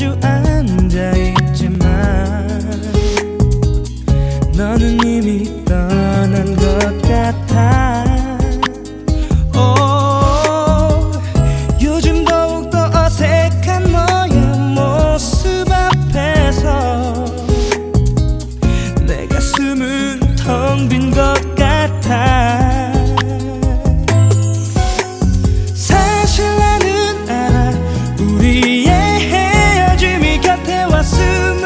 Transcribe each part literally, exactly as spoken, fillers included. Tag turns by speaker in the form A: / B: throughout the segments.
A: 마주 앉아있지만 너는 이미 떠난 것 같아. 오, 요즘 더욱더 어색한 너의 모습 앞에서 내 가슴은 텅 빈 것 같아. 사실 나는 알아 우리의 헤어짐이 곁에 왔음을.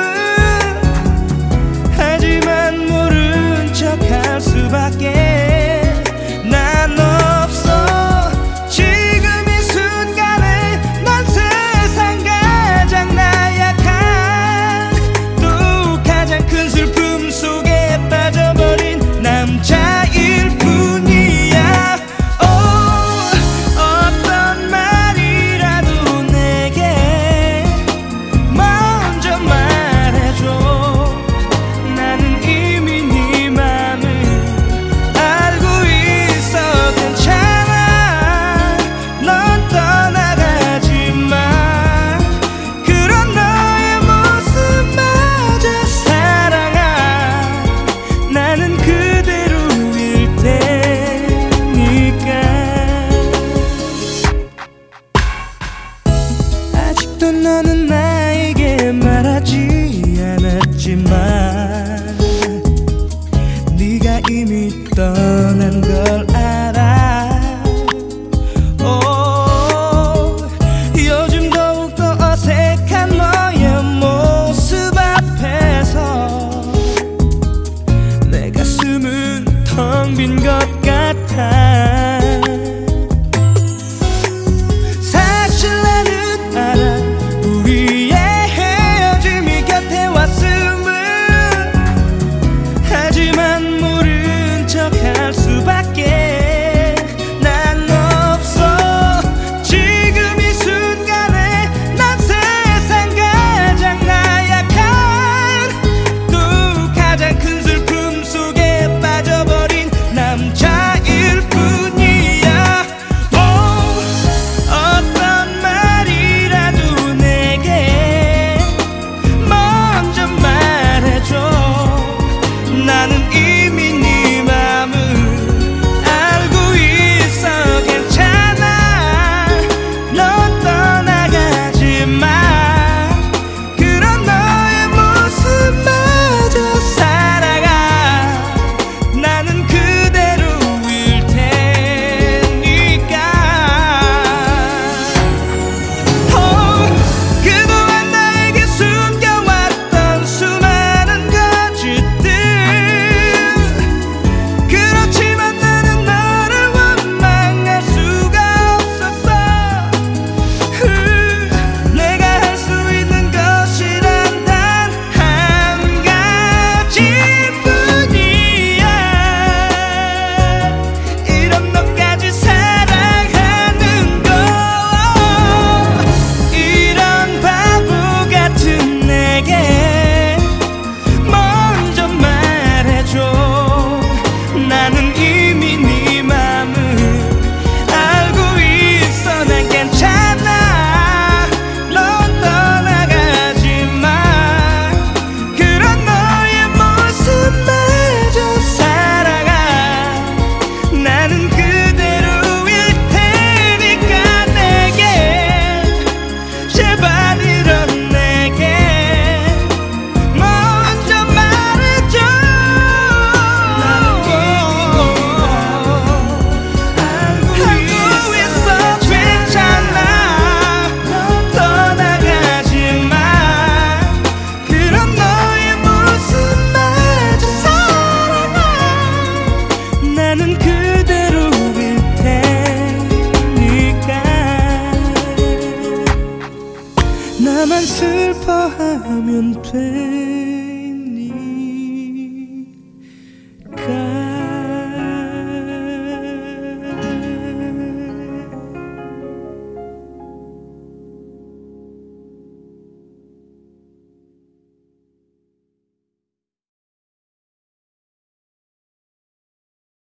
A: 하지만 모른 척 할 수밖에. 난 없어 지금 이 순간에. 난 세상 가장 나약한 또 가장 큰 슬픔 속에 빠져버린 남자일 뿐이야. 오, 어떤 말이라도 내게 먼저 말해줘. 나는 이미 네 맘을 알고 있어. 괜찮아, 넌 떠나가지 마. 그런 너의 모습마저 사랑아. 나는 그대로일 테니까. 아직도 너는 나에게 말하지 않았지만 네가 이미 떠난 걸 알아. 오, 요즘 더욱더 어색한 너의 모습 앞에서 내 가슴은 텅 빈 것 같아. 사실 나는 알아 우리의 헤어짐이 곁에 왔음을. 하지만 모른 척 할 수밖에. 난 없어 지금 이 순간에. 난 세상 가장 나약한 또 가장 큰 슬픔 속에 빠져버린 남자일 뿐이야. 오, 어떤 말이라도 내게 먼저 말해줘. 나는 이미 네 맘을 알고 있어. 괜찮아, 넌 떠나가지 마. 그런 너의 모습마저 살아가. 나는 그대로일 테니까. 어, 그동안 나에게 숨겨왔던 수많은 거짓들. 그렇지만 나는 너를 원망할 수가 없었어. 흐, 내가 할 수 있는 것이란 단 한 가지뿐이야. 이런 너까지 사랑하는 거. 이런 바보 같은 내게 먼저 말해줘. 나는 이미 네 맘을 알고 있어. 난 괜찮아, 넌 떠나가지 마. 그런 너의 모습마저 살아가. 나는 그대로일 테니까. 내게 제발 이런 내게 먼저 말해줘. 알고 있어. 괜찮아, 넌 떠나가지 마. 그런 너의 모습마저 살아가. 나는 그대로일 테니까. 나만 슬퍼하면 돼.